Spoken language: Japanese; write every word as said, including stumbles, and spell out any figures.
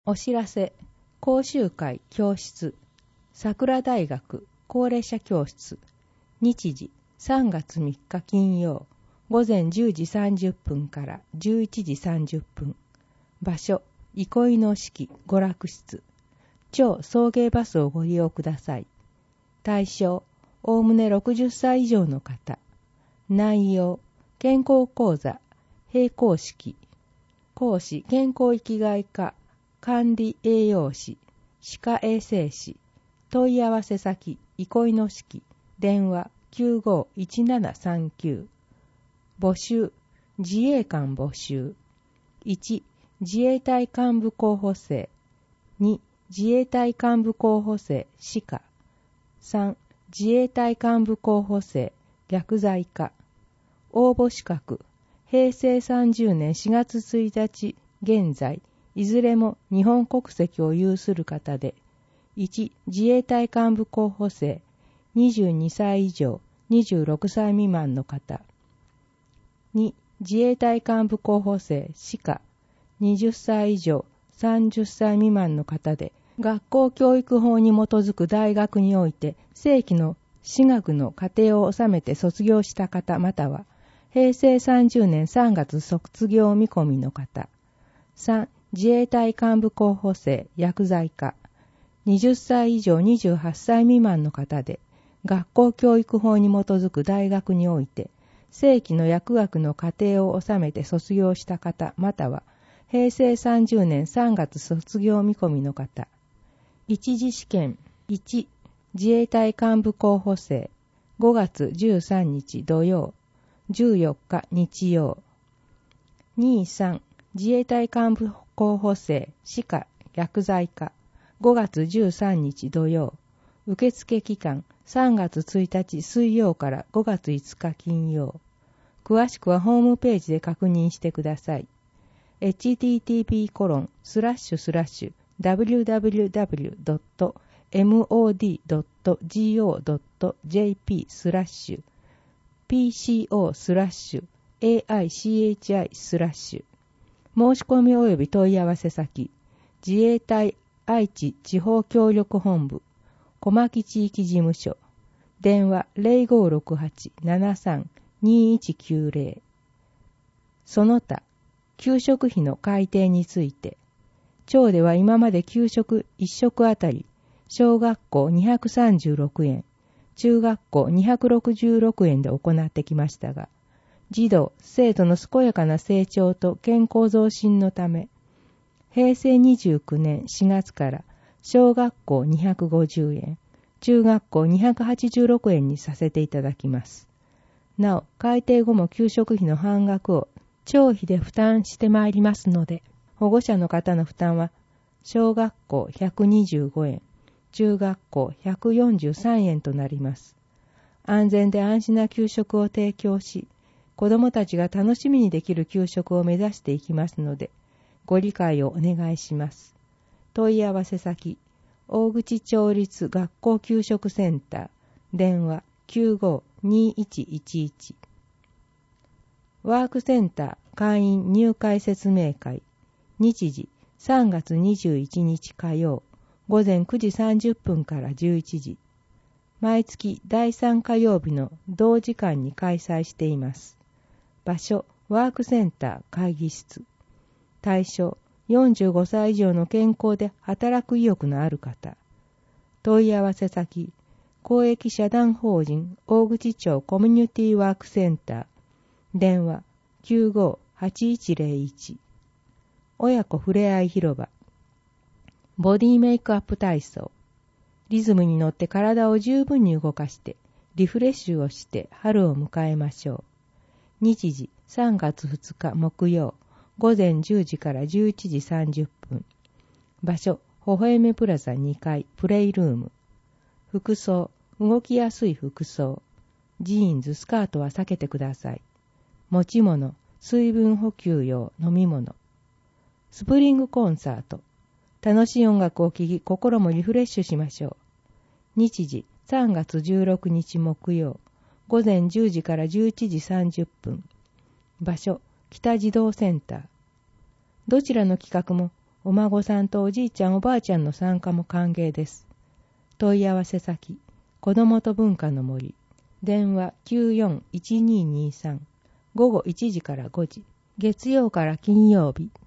お知らせ、講習会教室、桜大学高齢者教室、日時さんがつみっか金曜、午前じゅうじさんじゅっぷんからじゅういちじさんじゅっぷん、場所、憩いの式娯楽室、超送迎バスをご利用ください。対象、おおむねろくじゅっさい以上の方。内容、健康講座、並行式、講師、健康生きがい科、管理栄養士、歯科衛生士、問い合わせ先、憩いの式、電話きゅうごいちななさんきゅう。募集、自衛官募集。いち、自衛隊幹部候補生。に、自衛隊幹部候補生、歯科。さん、自衛隊幹部候補生、薬剤科。応募資格、へいせいさんじゅうねんしがつついたち現在、いずれも日本国籍を有する方で、いち、自衛隊幹部候補生、にじゅうにさい以上、にじゅうろくさい未満の方。に、自衛隊幹部候補生、歯科、はたち以上、さんじゅっさい未満の方で、学校教育法に基づく大学において、正規の私学の課程を収めて卒業した方または、へいせいさんじゅうねんさんがつ卒業見込みの方。さん、自衛隊幹部候補生、薬剤科。はたち以上にじゅうはっさい未満の方で、学校教育法に基づく大学において、正規の薬学の課程を収めて卒業した方または、へいせいさんじゅうねんさんがつ卒業見込みの方。一次試験。いち、自衛隊幹部候補生、ごがつじゅうさんにち土曜、じゅうよっか日曜。に、さん、自衛隊幹部候補生、歯科、薬剤科、ごがつじゅうさんにち土曜。受付期間、さんがつついたち水曜からごがついつか金曜。詳しくはホームページで確認してください。エイチティーティーピーコロンスラッシュスラッシュダブリューダブリューダブリュードットエムオーディードットジーオードットジェーピースラッシュピーシーオースラッシュエーアイシーエイチアイスラッシュ。申し込み及び問い合わせ先、自衛隊愛知地方協力本部小牧地域事務所、電話 ゼロごろくはちななさんにいちきゅうゼロ。その他、給食費の改定について、町では今まで給食いっ食あたり小学校にひゃくさんじゅうろくえん、中学校にひゃくろくじゅうろくえんで行ってきましたが、児童・生徒の健やかな成長と健康増進のため、へいせいにじゅうきゅうねんしがつから小学校にひゃくごじゅうえん、中学校にひゃくはちじゅうろくえんにさせていただきます。なお、改定後も給食費の半額を町費で負担してまいりますので、保護者の方の負担は小学校ひゃくにじゅうごえん、中学校ひゃくよんじゅうさんえんとなります。安全で安心な給食を提供し、子どもたちが楽しみにできる給食を目指していきますので、ご理解をお願いします。問い合わせ先、大口町立学校給食センター、電話きゅうごにいちいちいち。ワークセンター会員入会説明会、日時さんがつにじゅういちにち火曜、午前くじさんじゅっぷんからじゅういちじ。毎月だいさん火曜日の同時間に開催しています。場所、ワークセンター会議室。対象、よんじゅうごさい以上の健康で働く意欲のある方。問い合わせ先、公益社団法人大口町コミュニティワークセンター。電話きゅうごはちいちゼロいち。親子ふれあい広場。ボディメイクアップ体操。リズムに乗って体を十分に動かしてリフレッシュをして春を迎えましょう。日時さんがつふつか木曜、午前じゅうじからじゅういちじさんじゅっぷん。場所、ほほえめプラザにかいプレイルーム。服装、動きやすい服装。ジーンズ、スカートは避けてください。持ち物、水分補給用飲み物。スプリングコンサート。楽しい音楽を聴き、心もリフレッシュしましょう。日時さんがつじゅうろくにち木曜、午前じゅうじからじゅういちじさんじゅっぷん。場所、北児童センター。どちらの企画もお孫さんとおじいちゃんおばあちゃんの参加も歓迎です。問い合わせ先、子どもと文化の森、電話 きゅうよんいちにーにーさん、午後いちじからごじ、月曜から金曜日。